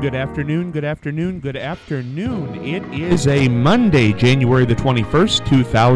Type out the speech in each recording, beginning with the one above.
good afternoon, good afternoon, good afternoon. It is a Monday, January the 21st,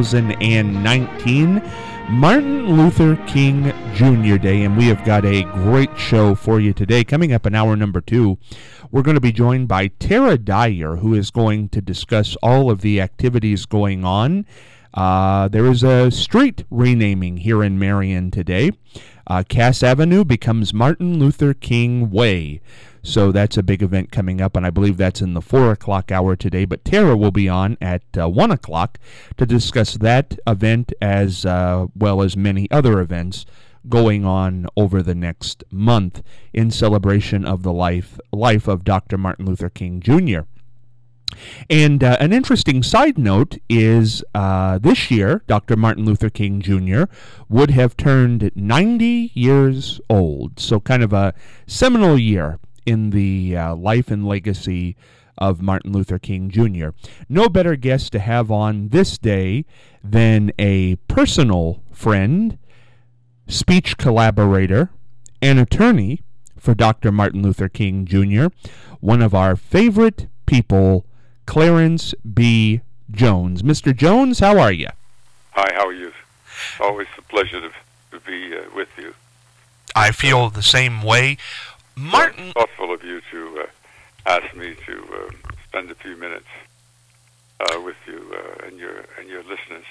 2019, Martin Luther King Jr. Day, and we have got a great show for you today. Coming up in hour number 2, we're going to be joined by Tara Dyer, who is going to discuss all of the activities going on. There is a street renaming here in Marion today. Cass Avenue becomes Martin Luther King Way. So that's a big event coming up, and I believe that's in the 4 o'clock hour today. But Tara will be on at 1 o'clock to discuss that event as well as many other events going on over the next month in celebration of the life of Dr. Martin Luther King Jr. And an interesting side note is this year, Dr. Martin Luther King Jr. would have turned 90 years old. So kind of a seminal year in the life and legacy of Martin Luther King Jr. No better guest to have on this day than a personal friend, speech collaborator, and attorney for Dr. Martin Luther King Jr., one of our favorite people, Clarence B. Jones. Mr. Jones, how are you? Hi, how are you? Always a pleasure to be with you. I feel the same way. Martin, thoughtful of you to ask me to spend a few minutes with you and your listeners.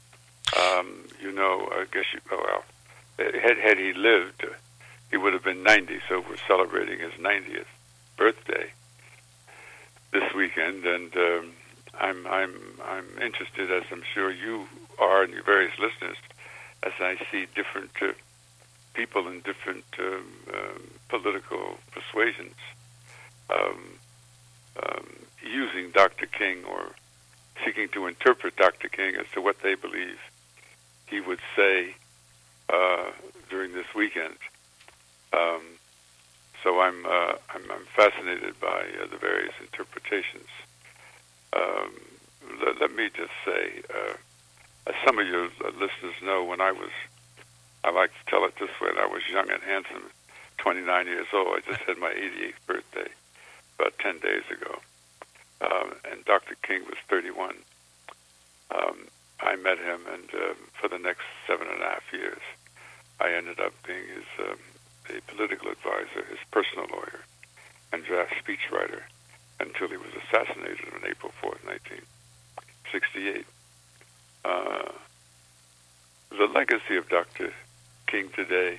I guess had he lived, he would have been 90. So we're celebrating his 90th birthday this weekend, and I'm interested, as I'm sure you are and your various listeners, as I see different people in different political persuasions using Dr. King or seeking to interpret Dr. King as to what they believe he would say during this weekend. So I'm fascinated by the various interpretations. Let me just say, as some of your listeners know, I like to tell it this way, when I was young and handsome, 29 years old. I just had my 88th birthday about 10 days ago. And Dr. King was 31. I met him, and for the next 7.5 years, I ended up being his a political advisor, his personal lawyer, and draft speechwriter until he was assassinated on April 4th, 1968. The legacy of Dr. King today,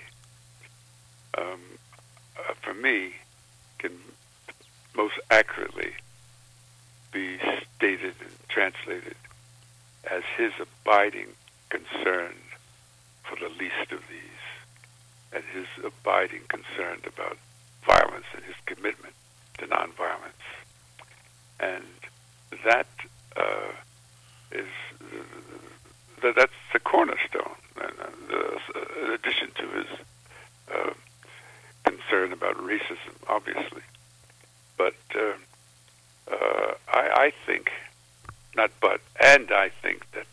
for me, can most accurately be stated and translated as his abiding concern for the least of these, and his abiding concern about violence and his commitment to nonviolence. And that that's the cornerstone, in addition to his concern about racism, obviously. But I think that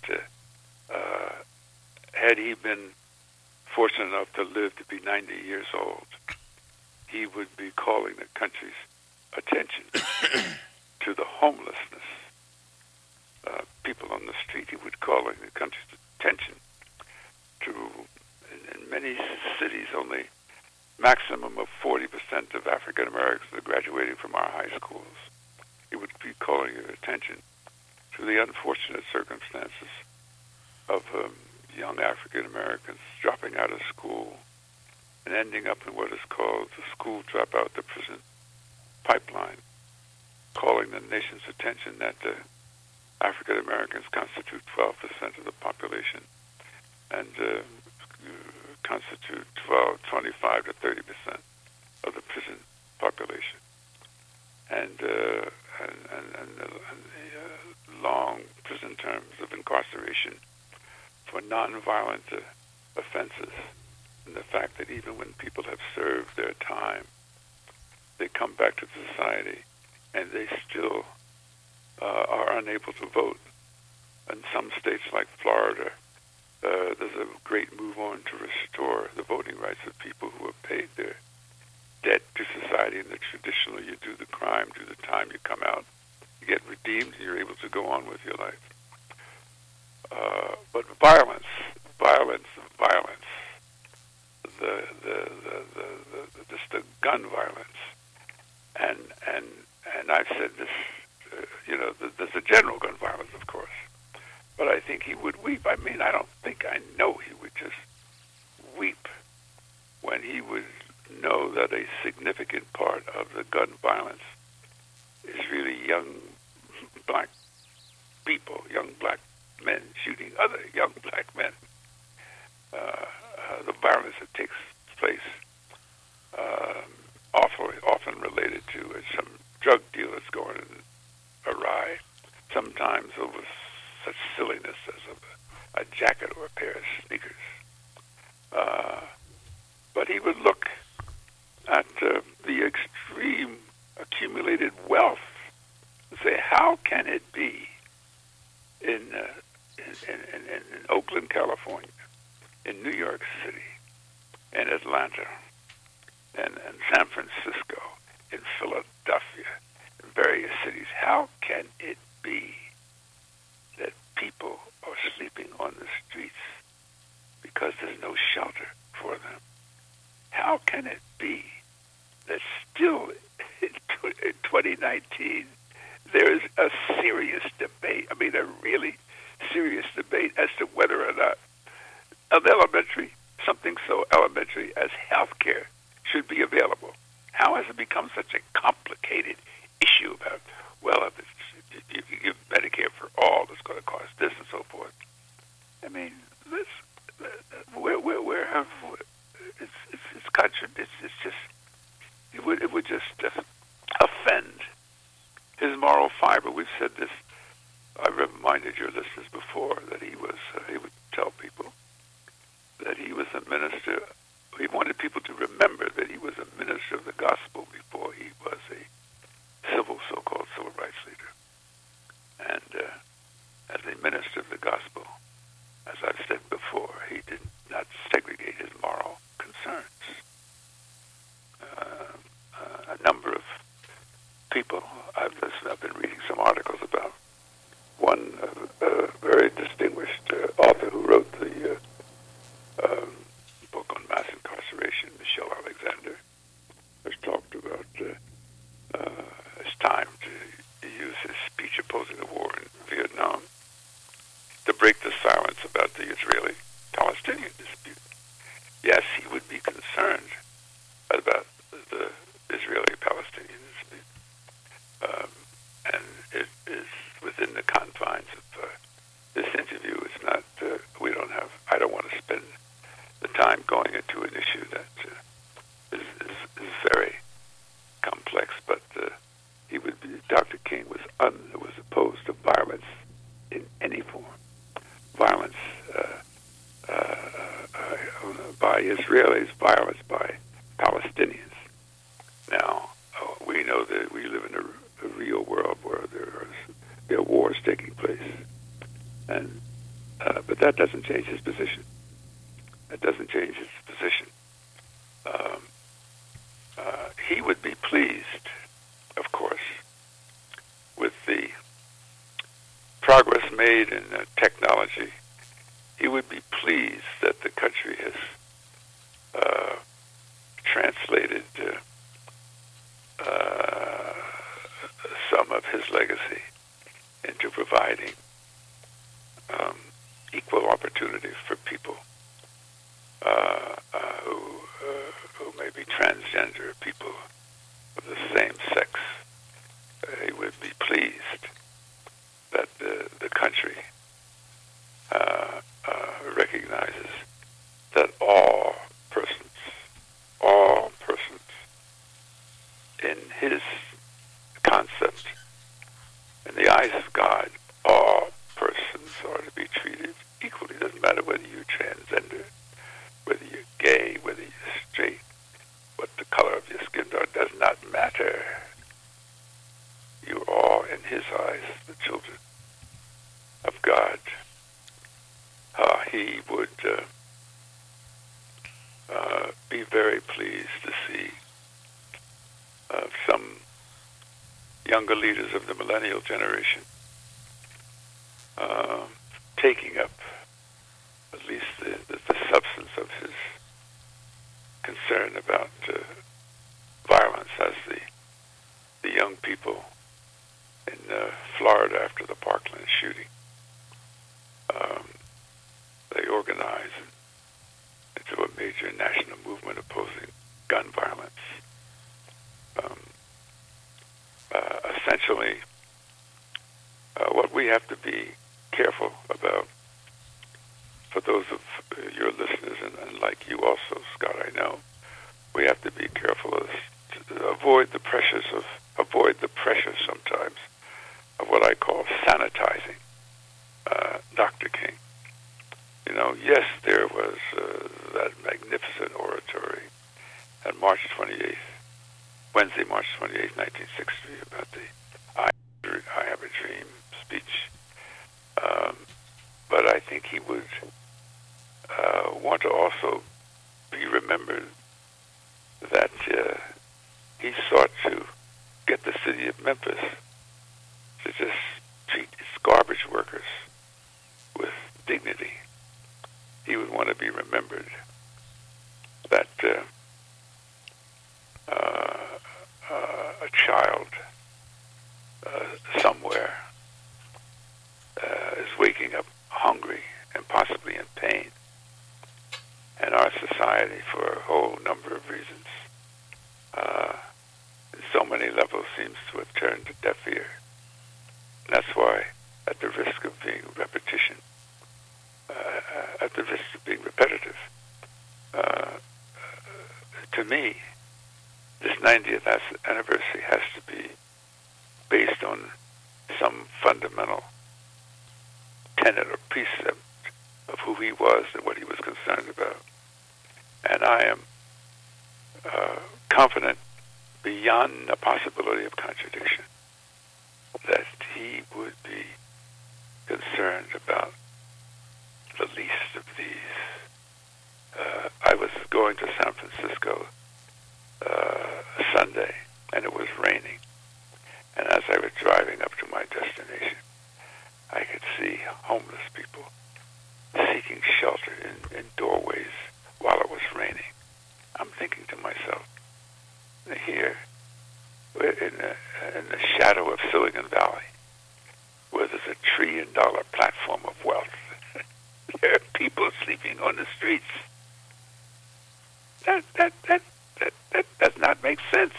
had he been fortunate enough to live to be 90 years old, he would be calling the country's attention to the homelessness. People on the street, he would call the country's attention to, in many cities, only maximum of 40% of African Americans are graduating from our high schools. He would be calling your attention to the unfortunate circumstances of young African Americans dropping out of school and ending up in what is called the school dropout to prison pipeline, calling the nation's attention that African Americans constitute 12% of the population and constitute 25 to 30% of the prison population, and the long prison terms of incarceration for nonviolent offenses, and the fact that even when people have served their time, they come back to society and they still are unable to vote. In some states like Florida, there's a great move on to restore the voting rights of people who have paid their debt to society mean that traditionally you do the crime, do the time, you come out, you get redeemed, and you're able to go on with your life. But violence, just the gun violence, and I've said this, there's the general gun violence, of course, but I think he would weep. I mean, I know he would just weep when he would know that a significant part of the gun violence is really young black people, young black men shooting other young black men. The violence that takes place often related to some drug dealers going awry, sometimes over such silliness as a jacket or a pair of sneakers. But he would look at the extreme accumulated wealth and say, how can it be in Oakland, California, in New York City, in Atlanta, and San Francisco, in Philadelphia, in various cities, how can it be that people are sleeping on the streets because there's no shelter for them? How can it be that still in 2019 there is a serious debate, I mean a really serious debate as to whether or not something so elementary as health care should be available? How has it become such a complicated issue about, well, if you give Medicare for all, it's going to cost this and so forth? I mean, where have it's contradictory. It's just it would just offend his moral fiber. We've said this. I reminded your listeners before that he would tell people that he was a minister. He wanted people to remember that he was a minister of the gospel before he was a so-called civil rights leader. And as a minister of the gospel, as I've said before, he did not segregate his moral concerns. A number of people, I've been reading some articles about one very distinguished author who wrote the book on mass incarceration, Michelle Alexander, has talked about it's time to use his speech opposing the war in Vietnam to break the silence about the Israeli-Palestinian dispute. Yes, he would be concerned about the Israeli-Palestinian dispute, and it is within the confines of this interview. It's not. I don't want to spend the time going into an issue that is very complex. But Dr. King was opposed to violence in any form. Violence by Israelis, violence by Palestinians. Now, we know that we live in a real world where there are wars taking place, and but that doesn't change his position. That doesn't change his position. He would be pleased, of course, with the progress made in technology. He would be pleased that the country has translated some of his legacy into providing equal opportunity for people who may be transgender, people of the same sex. He would be pleased that the country recognizes that all persons in his concept, in the eyes of God, all persons are to be treated equally. It doesn't matter whether you're transgender, whether you're gay, whether you're straight, what the color of your skin does not matter. You're all, in his eyes, the children of God. He would be very pleased to see younger leaders of the millennial generation taking up at least the substance of his concern about violence as the young people in Florida after the Parkland shooting. They organized into a major national movement opposing gun violence. Essentially, what we have to be careful about, for those of your listeners, and like you also, Scott, I know, we have to be careful to avoid the pressures sometimes of what I call sanitizing Dr. King. You know, yes, there was that magnificent oratory on Wednesday, March 28th, 1960, about the I Have a Dream speech. But I think he would want to also be remembered that he sought to get the city of Memphis to just treat its garbage workers with dignity. He would want to be remembered that a child somewhere is waking up hungry and possibly in pain. And our society, for a whole number of reasons, in so many levels, seems to have turned a deaf ear. And that's why, at the risk of being repetitive, to me, this 90th anniversary has to be based on some fundamental tenet or precept of who he was and what he was concerned about. And I am confident, beyond the possibility of contradiction, that he would be concerned about the least of these. I was going to San Francisco Sunday, and it was raining. And as I was driving up to my destination, I could see homeless people seeking shelter in doorways while it was raining. I'm thinking to myself, here, in the shadow of Silicon Valley, where there's $1 trillion platform of wealth, there are people sleeping on the streets. That does not make sense.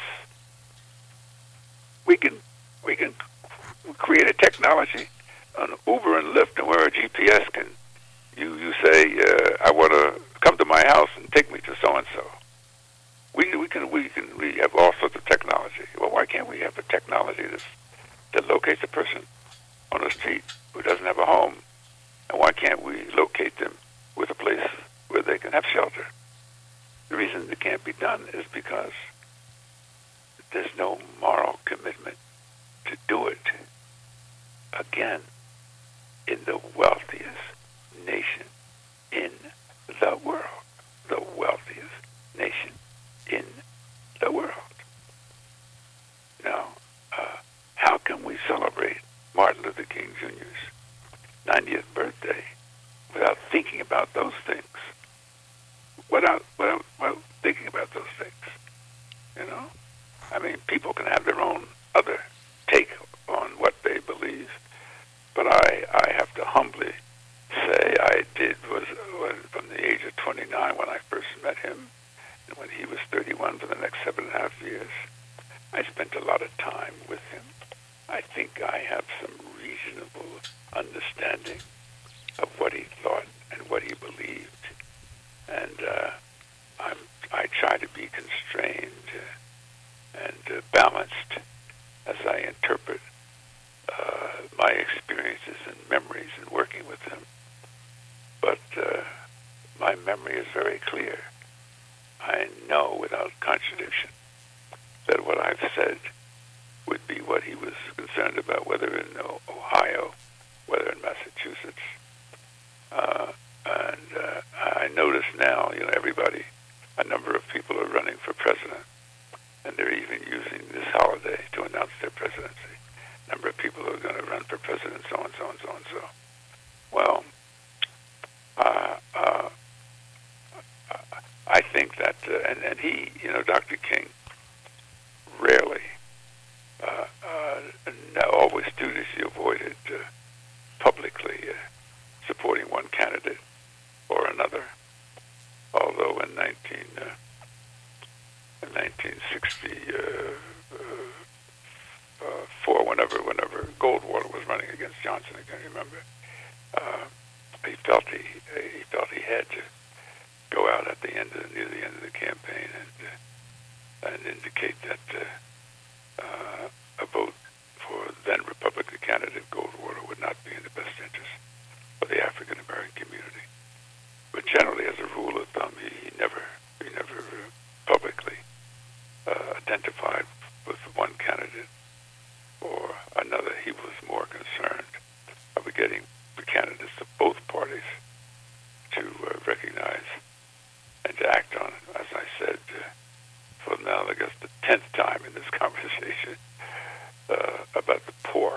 We can create a technology on Uber and Lyft, and where a GPS can, you say, I want to come to my house and take me to so and so. We have all sorts of technology. Well, why can't we have a technology that locates a person on the street who doesn't have a home, and why can't we locate them with a place where they can have shelter? The reason it can't be done is because there's no moral commitment to do it. Again, in the wealthiest nation in the world. The wealthiest nation in the world. Now, how can we celebrate Martin Luther King Jr.'s 90th birthday without thinking about those things? Without thinking about those things, you know? I mean, people can have their own other take on what they believe, but I have to humbly say was from the age of 29 when I first met him, and when he was 31 for the next 7.5 years, I spent a lot of time with him. I think I have some reasonable understanding of what he thought and what he believed. And I try to be constrained and balanced as I interpret my experiences and memories in working with him. But my memory is very clear. I know without contradiction that what I've said would be what he was concerned about, whether in Ohio, whether in Massachusetts. And I notice now, a number of people are running for president, and they're even using this holiday to announce their presidency. Number of people who are going to run for president, so and so and so and so. Well, I think that, and he, Dr. King, rarely, always studiously avoided publicly supporting one candidate or another. Although in 1964, whenever Goldwater was running against Johnson, I can't remember, he felt he had to go out at near the end of the campaign and indicate that a vote for then Republican candidate Goldwater would not be in the best interest of the African American community. But generally, as a rule of thumb, he never publicly identified with one candidate or another. He was more concerned of getting the candidates of both parties to recognize and to act on, as I said, for now, I guess the 10th time in this conversation, about the poor,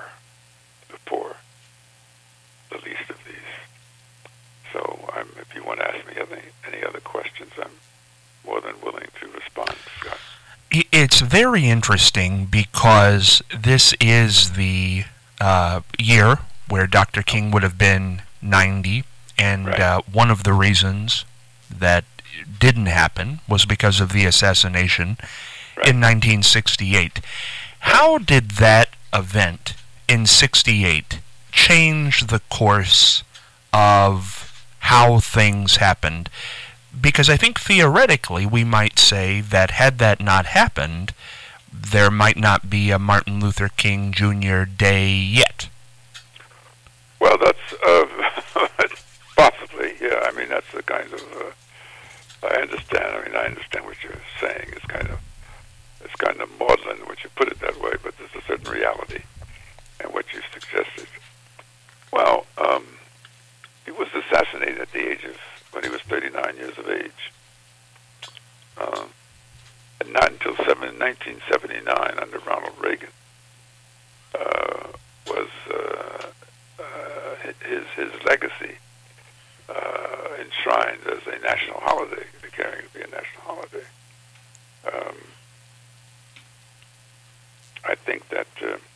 the least of these. So if you want to ask me any other questions, I'm more than willing to respond, Scott. It's very interesting because this is the year where Dr. King would have been 90, and right. One of the reasons that didn't happen was because of the assassination right. in 1968. How did that event in 68 change the course of how things happened? Because I think theoretically we might say that had that not happened, there might not be a Martin Luther King Jr. Day yet. Well, that's possibly, yeah. I mean, that's the kind of I understand. I understand what you're saying. It's kind of maudlin when you put it that way, but there's a certain reality in what you suggested. Well, he was assassinated at the age of, when he was 39 years of age. And not until 1979, under Ronald Reagan, was his legacy enshrined as a national holiday, declaring it to be a national holiday. I think that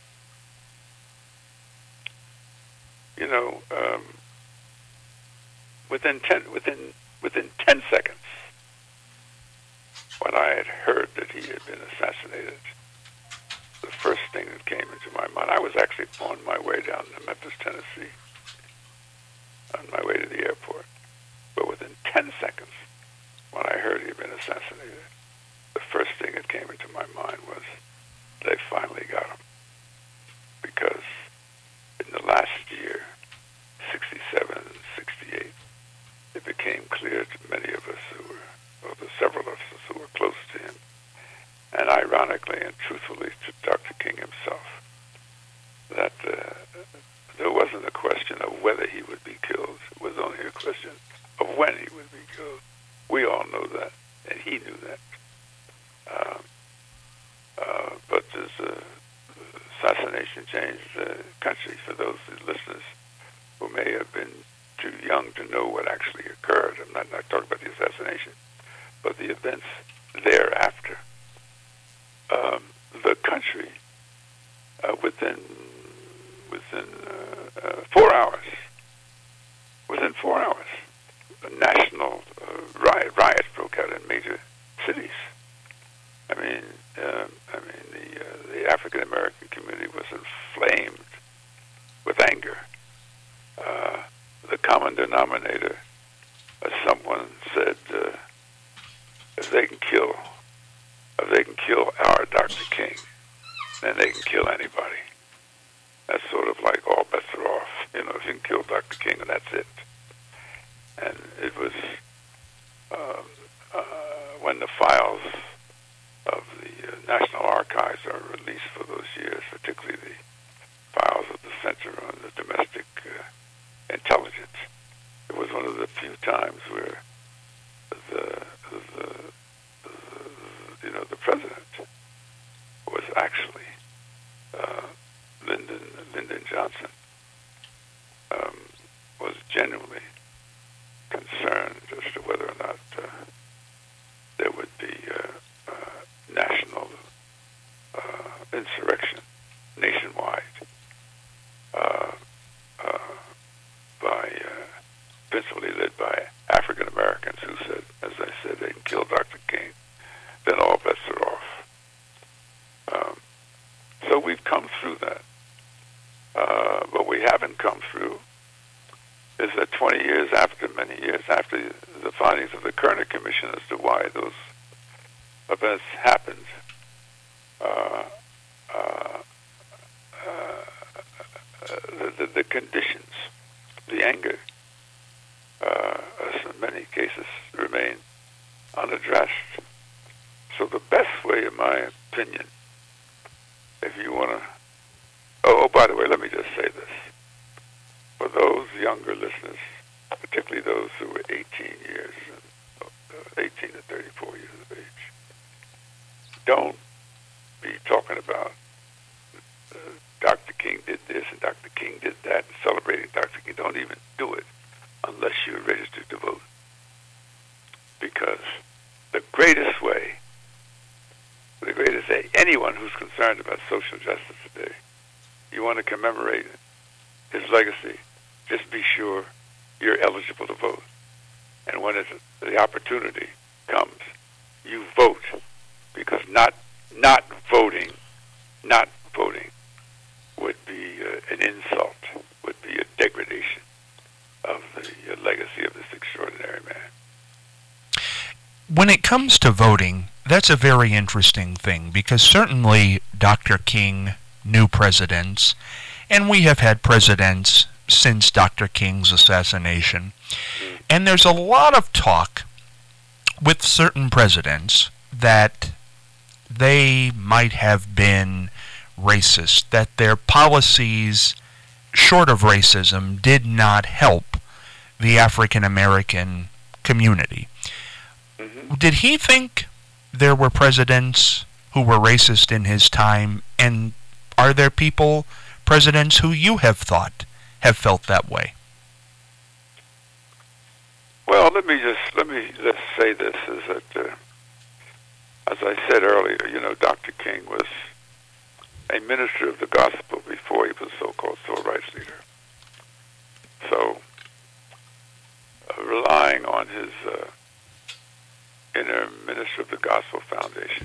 within 10 seconds, when I had heard that he had been assassinated, the first thing that came into my mind, I was actually on my way down to Memphis, Tennessee, on my way to the airport. But within 10 seconds, when I heard he had been assassinated, the first thing that came into my mind was, they finally got him. Because in the last year, 67 and 68, it became clear to many of us to several of us who were close to him, and ironically and truthfully to Dr. King himself, that there wasn't a question of whether he would be killed. It was only a question of when he would be killed. We all know that, and he knew that. But this assassination changed the country. For those listeners who may have been too young to know what actually occurred, I'm not talking about the assassination, but the events thereafter. The country, within 4 hours, national riots broke out in major cities. The African American community was inflamed with anger. The common denominator, as someone said, if they can kill our Dr. King, then they can kill anybody. That's sort of like all bets are off. If you can kill Dr. King, and that's it. And it was when the files of the National Archives are released for those years, particularly the files of the Center on the Domestic Intelligence. It was one of the few times where the president was actually insurrection nationwide uh, uh, principally led by African Americans who said, as I said, they can kill Dr. King, then all bets are off. So we've come through that. What we haven't come through is that 20 years after, many years after the findings of the Kerner Commission as to why those events happened, the conditions, the anger, in many cases remain unaddressed. So the best way, in my opinion, if you want to... Oh, by the way, let me just say this. For those younger listeners, particularly those who were 18 years, 18 to 34 years of age, don't be talking about Dr. King did this and Dr. King did that, and celebrating Dr. King. Don't even do it unless you're registered to vote. Because the greatest way, anyone who's concerned about social justice today, you want to commemorate his legacy, just be sure you're eligible to vote. And when the opportunity comes, you vote. Because not voting would be an insult, would be a degradation of the legacy of this extraordinary man. When it comes to voting, that's a very interesting thing, because certainly Dr. King knew presidents, and we have had presidents since Dr. King's assassination. And there's a lot of talk with certain presidents that they might have been racist, that their policies, short of racism, did not help the African American community. Mm-hmm. Did he think there were presidents who were racist in his time, and are there presidents who you have felt that way? Well, let me just say this, is that, as I said earlier, Dr. King was a minister of the gospel before he was a so-called civil rights leader. So, relying on his inner minister of the gospel foundation,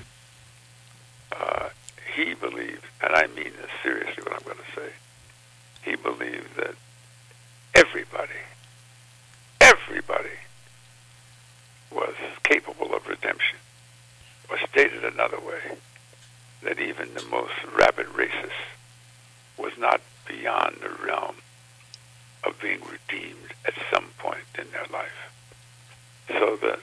he believed, and I mean this seriously what I'm going to say, he believed that everybody was capable of redemption. Or stated another way, that even the most rabid racist was not beyond the realm of being redeemed at some point in their life. So that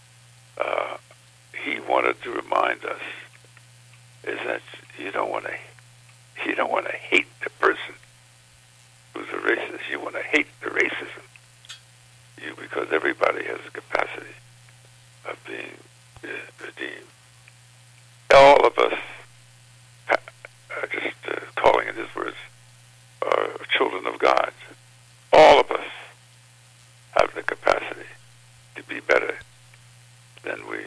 he wanted to remind us is that you don't want to hate the person who's a racist. You want to hate the racism. Because everybody has the capacity of being redeemed. All of us, just calling in his words, are children of God. All of us have the capacity to be better than we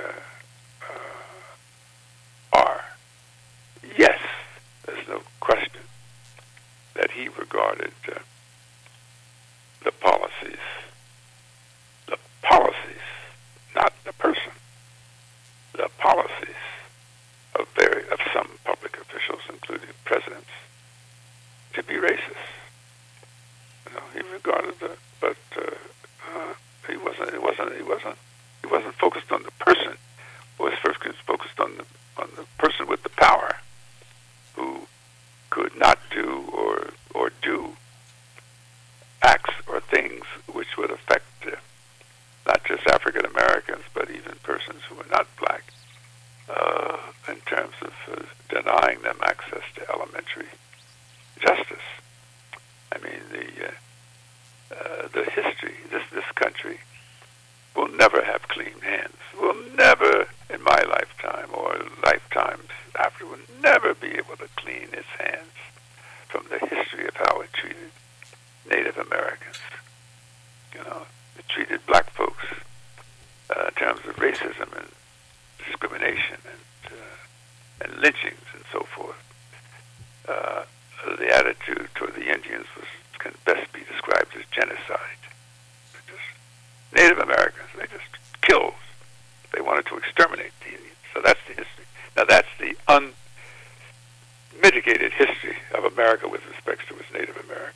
are. Yes, there's no question that he regarded the policies, not the person, the policies of some public officials, including presidents, to be racist. He regarded but he wasn't focused on the person. He was first focused on the person with the power, who could not do or do acts or things which would affect not just African Americans, but even persons who are not black, in terms of denying them access to elementary justice. I mean, the history, this country will never have clean hands. Will never, in my lifetime or lifetimes after, will never be able to clean its hands from the history of how it treated Native Americans. It treated black folks in terms of racism and discrimination and lynchings and so forth. the attitude toward the Indians can best be described as genocide. Native Americans, they just killed. They wanted to exterminate the Indians. So that's the history. Now that's the unmitigated history of America with respect to its Native Americans.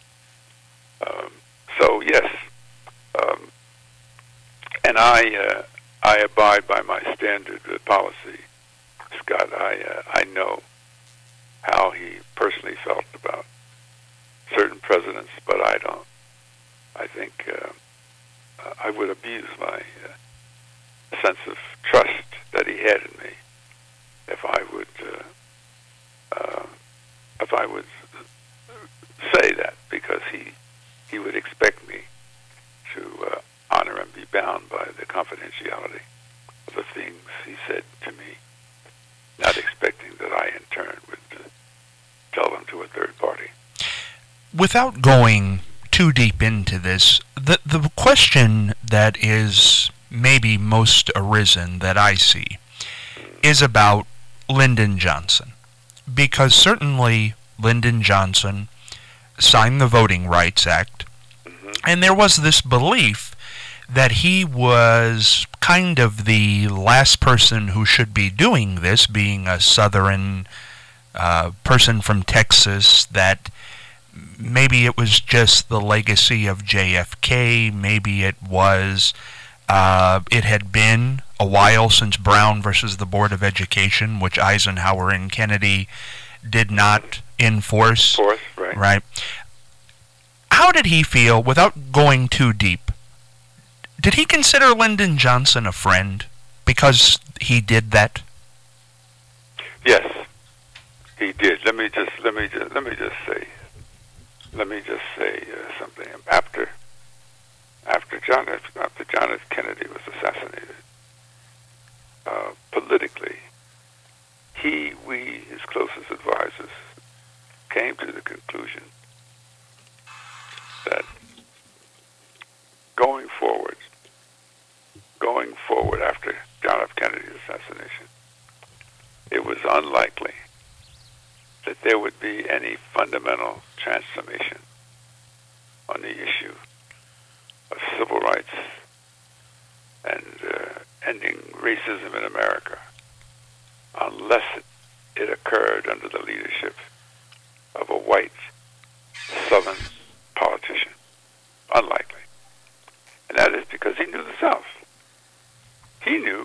So yes, and I abide by my standard policy, Scott. I know how he personally felt about certain presidents, but I don't. I think I would abuse my sense of trust that he had in me if I would say that, because he would expect me to honor and be bound by the confidentiality of the things he said to me, not expecting that I in turn would tell them to a third party. Without going too deep into this, the question that is maybe most arisen that I see is about Lyndon Johnson. Because certainly Lyndon Johnson signed the Voting Rights Act, and there was this belief that he was kind of the last person who should be doing this, being a Southern person from Texas, that maybe it was just the legacy of JFK, maybe it was, it had been a while since Brown versus the Board of Education, which Eisenhower and Kennedy did not enforce. Right. How did he feel, without going too deep? Did he consider Lyndon Johnson a friend because he did that? Yes, he did. Let me just say something. After John F. Kennedy was assassinated, politically, we, his closest advisors, came to the conclusion that going forward after John F. Kennedy's assassination, it was unlikely that there would be any fundamental transformation on the issue of civil rights and ending racism in America unless it occurred under the leadership of a white Southern politician. Unlikely. And that is because he knew the South. He knew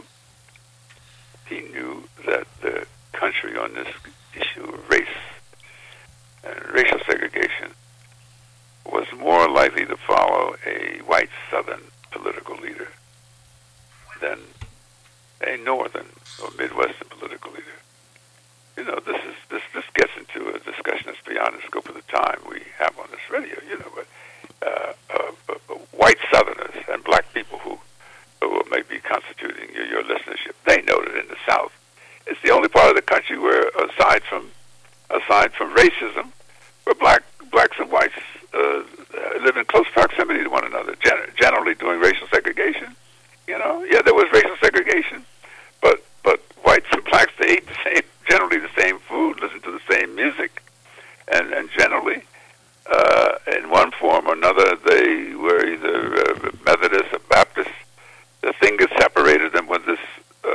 that the country on this issue of race and racial segregation was more likely to follow a white Southern political leader than a Northern or Midwestern political leader. You know, this gets into a discussion that's beyond the scope of the time we have on this radio. You know, but white Southerners and black people who may be constituting your listenership, they know that in the South, it's the only part of the country where, aside from racism, where blacks and whites live in close proximity to one another, generally doing racial segregation. You know, yeah, there was racial segregation, but whites and blacks, they ate generally the same food, listened to the same music, and generally, in one form or another, they were either Methodist or Baptist. The thing that separated them was this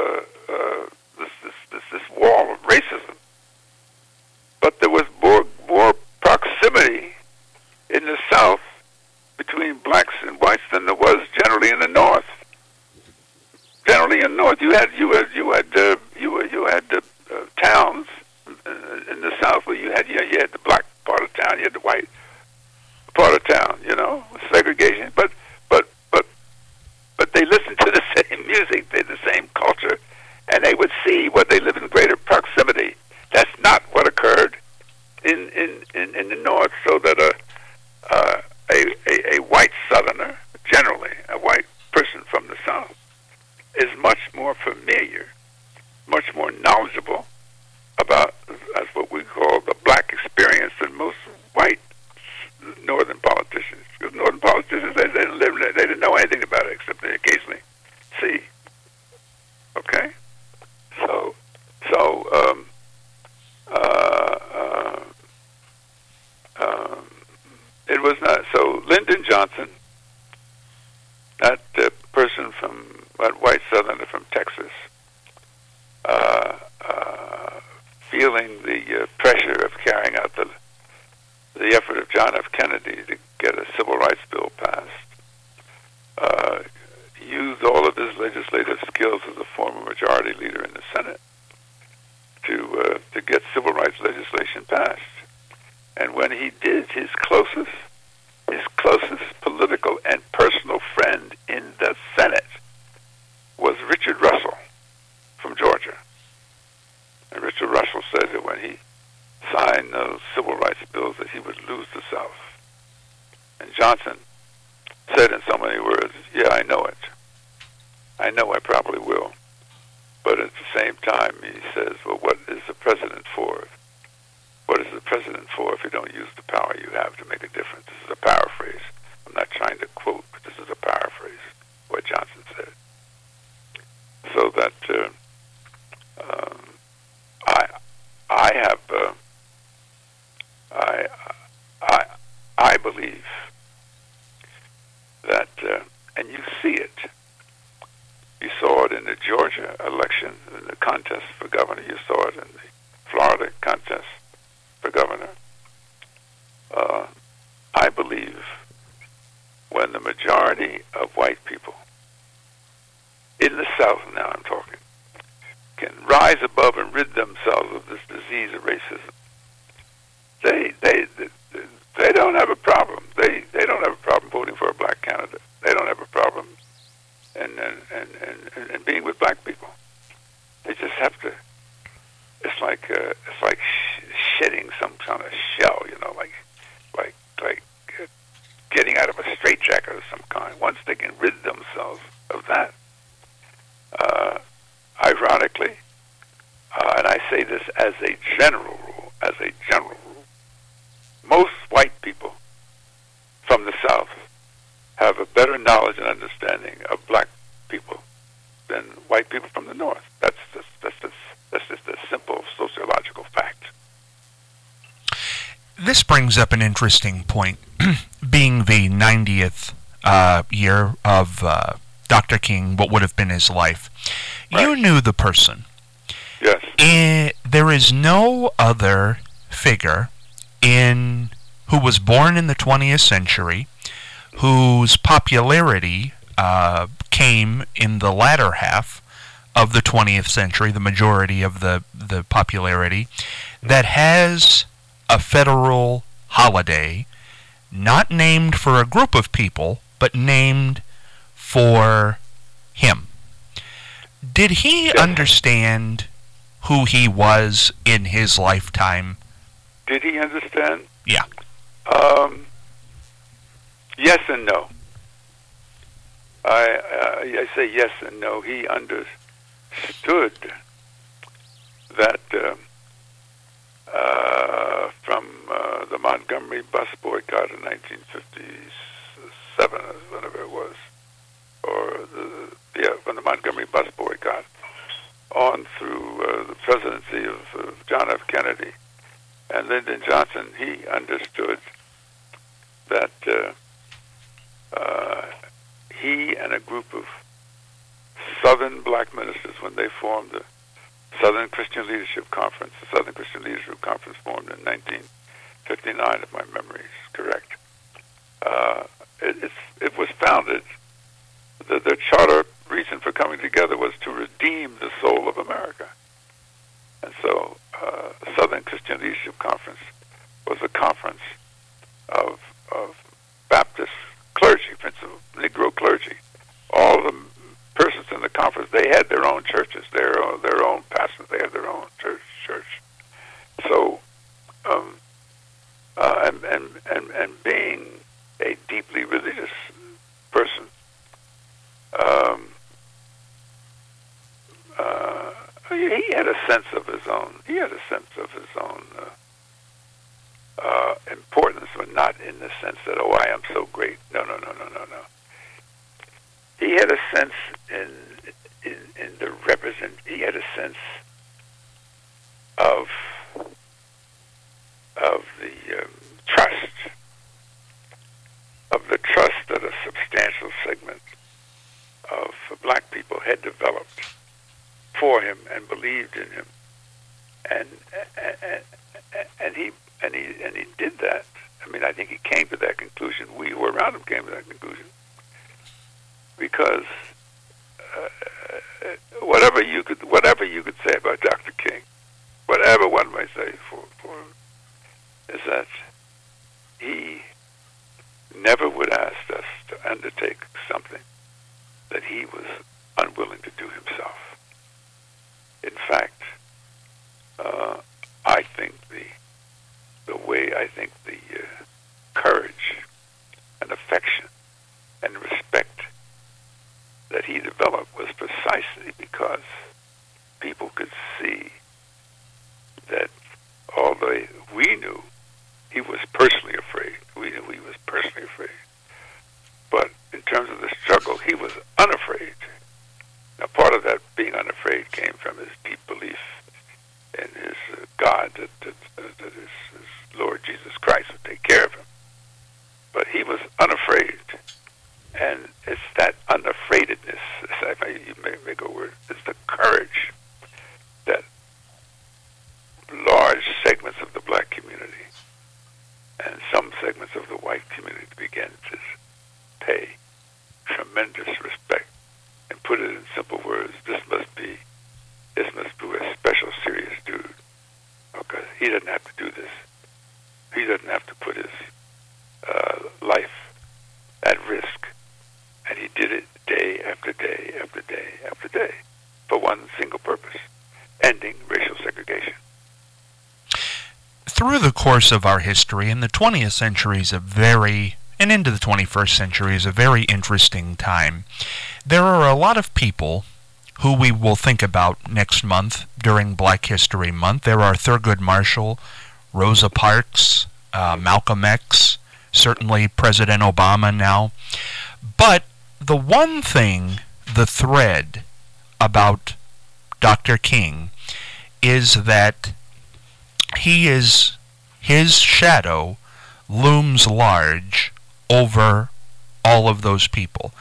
wall of racism. But there was more proximity in the South between blacks and whites than there was generally in the North. Generally in the North, you had towns in the South where you had the black part of town, you had the white part of town. You know, segregation. But they listened to the same music, they had the same culture, and they would see what they live in greater proximity. That's not what occurred in the North. So that a white Southerner, generally a white person from the South, is much more familiar, much more knowledgeable about, as what we call, the black experience than most white Northern politicians. Because Northern politicians, they feeling the pressure of carrying out the effort of John F. Kennedy to get a civil rights bill passed, used all of his legislative skills as a former majority leader in the Senate to get civil rights legislation passed. And when he did, his closest political and personal friend in the Senate was Richard Russell from Georgia. And Richard Russell said that when he signed those civil rights bills that he would lose the South. And Johnson said in so many words, yeah, I know it. I know I probably will. But at the same time, he says, well, what is the president for? What is the president for if you don't use the power you have to make a difference? This is a paraphrase. I'm not trying to quote, but this is a paraphrase of what Johnson said. So that I believe that, and you see it. You saw it in the Georgia election, in the contest for governor. You saw it in the Florida contest for governor. I believe when the majority of white people in the South, now I'm talking, can rise above and rid themselves of this disease of racism, they don't have a problem. They don't have a problem voting for a black candidate. They don't have a problem and being with black people. They just have to. It's like shedding some kind of shell, like getting out of a straitjacket of some kind. Once they can rid themselves of that, ironically, and I say this as a general rule, most white people from the South have a better knowledge and understanding of black people than white people from the North. That's just a simple sociological fact. This brings up an interesting point. Being the 90th year of Dr. King, what would have been his life, right. You knew the person. Yes. And there is no other figure who was born in the 20th century, whose popularity came in the latter half of the 20th century, the majority of the popularity, that has a federal holiday not named for a group of people, but named for him. Did he understand who he was in his lifetime? Did he understand? Yeah. Yes and no. I say yes and no. He understood that from the Montgomery bus boycott in 1957, whenever it was, from the Montgomery bus boycott on through the presidency of John F. Kennedy and Lyndon Johnson, he understood that he and a group of Southern black ministers, when they formed the Southern Christian Leadership Conference, the Southern Christian Leadership Conference formed in 1959, if my memory is correct. It was founded, the charter reason for coming together was to redeem the soul of America. And so the Southern Christian Leadership Conference was a conference of Baptist clergy, principal Negro clergy. All the persons in the conference, they had their own churches, their own pastors, they had their own church. So, and being a deeply religious person, he had a sense of his own. He had a sense of his own importance, but not in the sense that, oh, I am so great. No. He had a sense he had a sense of the trust that a substantial segment of black people had developed for him and believed in him, and and he did that. I mean, I think he came to that conclusion. We who were around him came to that conclusion because whatever you could say about Dr. King, whatever one might say for him, is that he never would ask us to undertake something that he was unwilling to do himself. In fact, I think the courage and affection and respect that he developed was precisely because people could see that although we knew he was personally afraid, but in terms of the struggle, he was unafraid. Now, part of that being unafraid came from his deep belief in his God, that his Lord Jesus Christ would take care of him. But he was unafraid, and it's that unafraidedness, you may make a word, it's the courage that large segments of the black community and some segments of the white community began to pay tremendous respect. And put it in simple words, this must be a special, serious dude. Okay, he doesn't have to do this. He doesn't have to put his life at risk. And he did it day after day after day after day for one single purpose: ending racial segregation. Through the course of our history, in the 20th century and into the 21st century is a very interesting time. There are a lot of people who we will think about next month during Black History Month. There are Thurgood Marshall, Rosa Parks, Malcolm X, certainly President Obama now. But the one thing, the thread about Dr. King is that his shadow looms large over all of those people.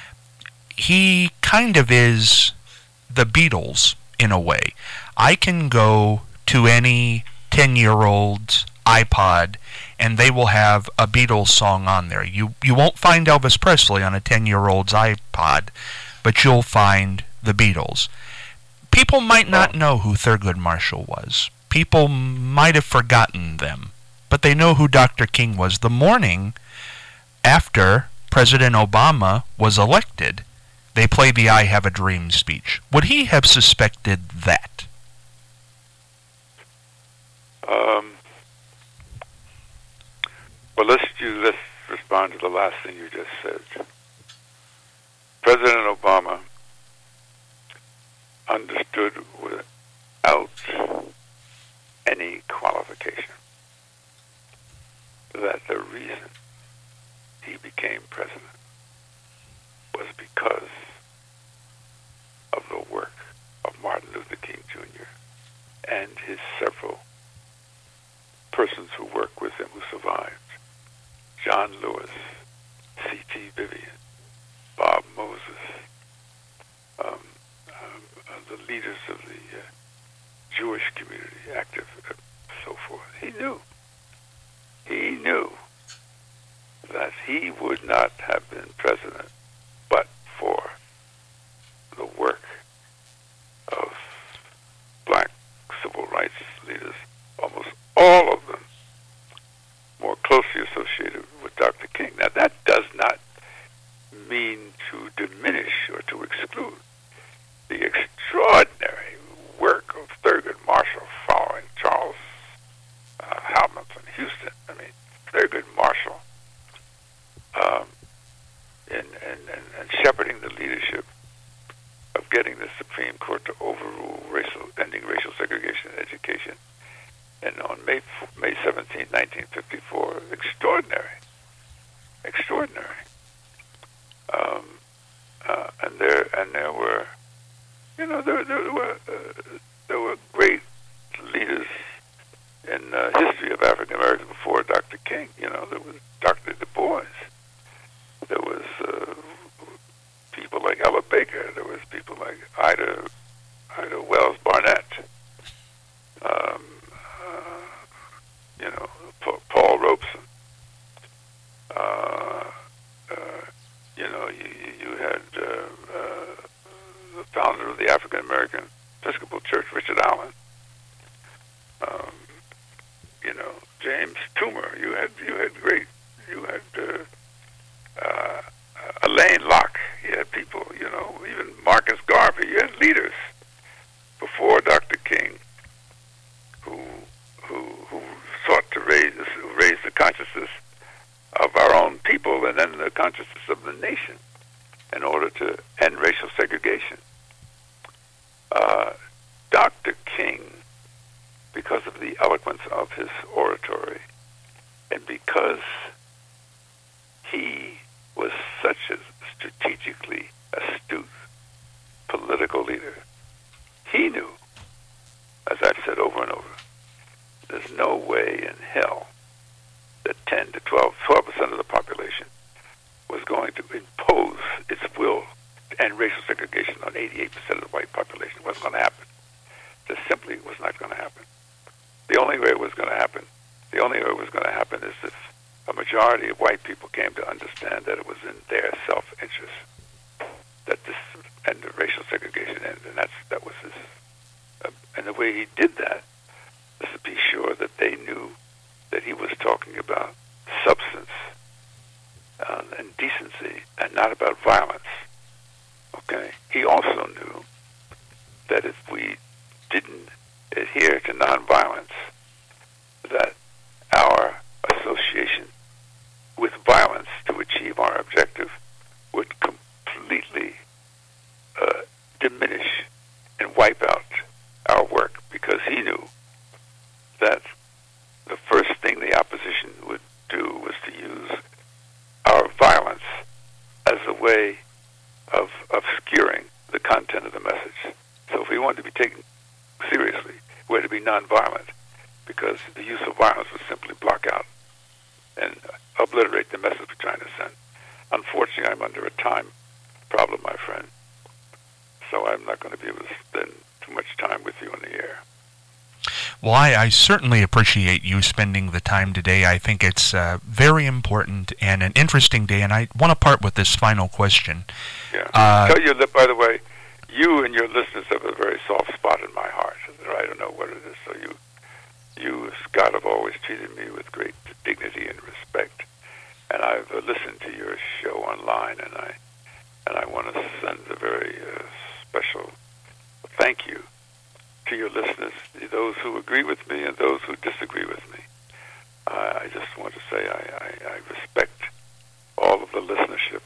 He kind of is the Beatles in a way. I can go to any 10-year-old's iPod and they will have a Beatles song on there. You won't find Elvis Presley on a 10-year-old's iPod, but you'll find the Beatles. People might not know who Thurgood Marshall was. People might have forgotten them, but they know who Dr. King was. The morning after President Obama was elected, they played the I Have a Dream speech. Would he have suspected that? Well, let's respond to the last thing you just said. President Obama understood without any qualification that the reason he became president was because of the work of Martin Luther King Jr. and his several persons who worked with him who survived. John Lewis, C.T. Vivian, Bob Moses, the leaders of the Jewish community, active, so forth. He knew that he would not have been president but for the work of black civil rights leaders, almost all of them more closely associated with Dr. King. Now, that does not mean to diminish or to exclude the extraordinary work of Thurgood Marshall following Charles Hamilton Houston. I mean, Thurgood Marshall and shepherding the leadership of getting the Supreme Court to overrule ending racial segregation in education. And on May 17, 1954, extraordinary. And there were, there were great leaders in the history of African Americans before Dr. King. There was Dr. Du Bois. There was people like Ella Baker. There was people like Ida Wells Barnett. James Toomer. You had Elaine Locke. You had people, even Marcus Garvey. You had leaders before Dr. King who sought to raise the consciousness of our own people and then the consciousness of the nation in order to end racial segregation. Dr. King, because of the eloquence of his oratory, and because he was such a strategically astute political leader, he knew, as I've said over and over, there's no way in hell that 10 to 12% of the population was going to impose its will to end racial segregation on 88% of the white population. It wasn't going to happen. This simply was not going to happen. The only way it was going to happen is if a majority of white people came to understand that it was in their self-interest that this end of racial segregation ended, and that was his. And the way he did that was to be sure that they knew that he was talking about substance and decency, and not about violence. Okay. He also knew that if we didn't adhere to nonviolence, that our association with violence to achieve our objective would completely diminish and wipe out our work, because he knew that the first thing the opposition would do was to use our violence as a way of obscuring the content of the message. So if we wanted to be taken seriously, we had to be nonviolent, because the use of violence would simply block out and obliterate the message we're trying to send. Unfortunately, I'm under a time problem, my friend, so I'm not going to be able to spend too much time with you on the air. Well, I certainly appreciate you spending the time today. I think it's very important and an interesting day, and I want to part with this final question. Yeah. Tell you that, by the way, you and your listeners have a very soft spot in my heart. I don't know what it is. So you, Scott, have always treated me with great dignity and respect, and I've listened to your show online, and I want to send a very special thank you to your listeners, those who agree with me and those who disagree with me. I just want to say I respect all of the listenership,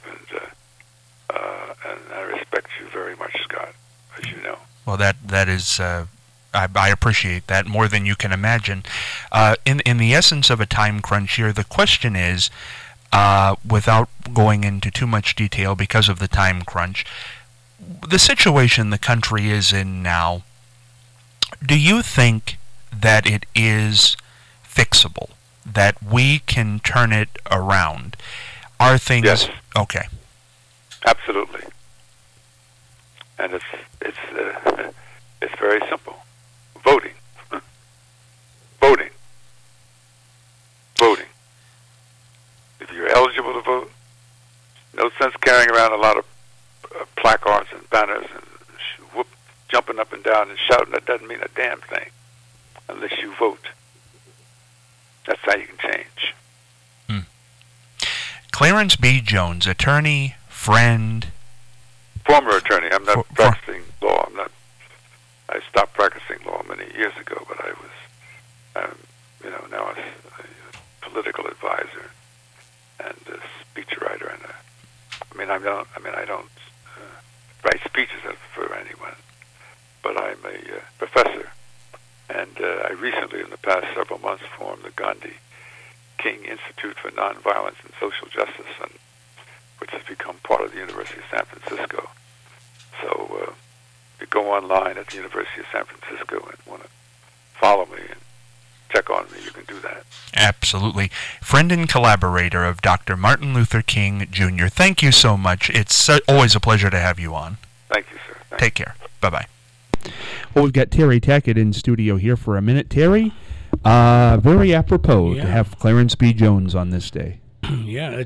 and I respect you very much, Scott, as you know. Well, that is, I appreciate that more than you can imagine. In the essence of a time crunch here, the question is, without going into too much detail because of the time crunch, the situation the country is in now, do you think that it is fixable, that we can turn it around? Are things... Yes. Okay. Absolutely. And it's very simple. Voting. Voting. Voting. If you're eligible to vote, no sense carrying around a lot of placards and banners and jumping up and down and shouting. That doesn't mean a damn thing unless you vote. That's how you can change. Clarence B. Jones, attorney, friend. Former attorney. I'm not practicing law. I stopped practicing law many years ago, but I was, now a political advisor and a speechwriter, and I don't write speeches for anyone, but I'm a professor, and I recently, in the past several months, formed the Gandhi King Institute for Nonviolence and Social Justice, which has become part of the University of San Francisco. So if you go online at the University of San Francisco and want to follow me and check on me, you can do that. Absolutely. Friend and collaborator of Dr. Martin Luther King, Jr. Thank you so much. It's always a pleasure to have you on. Thank you, sir. Take care. Bye-bye. Well, we've got Terry Tackett in studio here for a minute. Terry, very apropos to have Clarence B. Jones on this day. Yeah,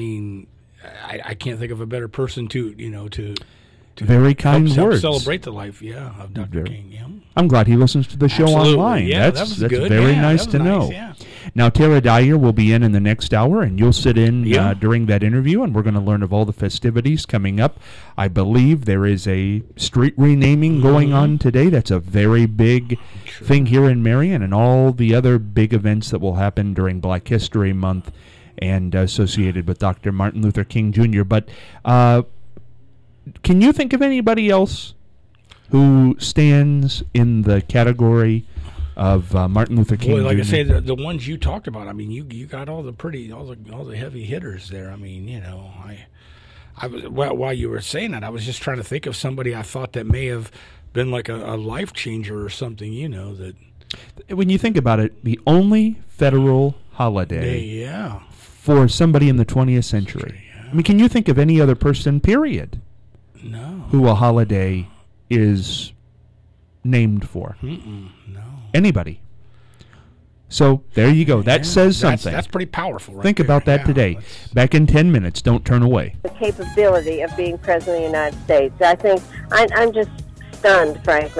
I can't think of a better person to very kind help words. Celebrate the life, of Dr. King. Yeah. I'm glad he listens to the show Absolutely. online. Yeah, that's good. very nice that was to know. Yeah. Now, Tara Dyer will be in the next hour, and you'll sit in Yeah. during that interview, and we're going to learn of all the festivities coming up. I believe there is a street renaming going on today. That's a very big thing here in Marion, and all the other big events that will happen during Black History Month and associated with Dr. Martin Luther King Jr. But can you think of anybody else who stands in the category of Martin Luther King Boy, like Jr.? I say, the ones you talked about. I mean, you got all the heavy hitters there. I mean, I was while you were saying that, I was just trying to think of somebody I thought that may have been like a life changer or something. That When you think about it, the only federal holiday yeah. for somebody in the 20th century. Yeah. I mean, can you think of any other person, period, No. who a holiday is named for? No. Anybody. So there you go. That Yeah, says something. That's pretty powerful. Right Think there. about that Yeah, today. that's- Back in 10 minutes. Don't turn away. The capability of being president of the United States. I think I'm just stunned, frankly.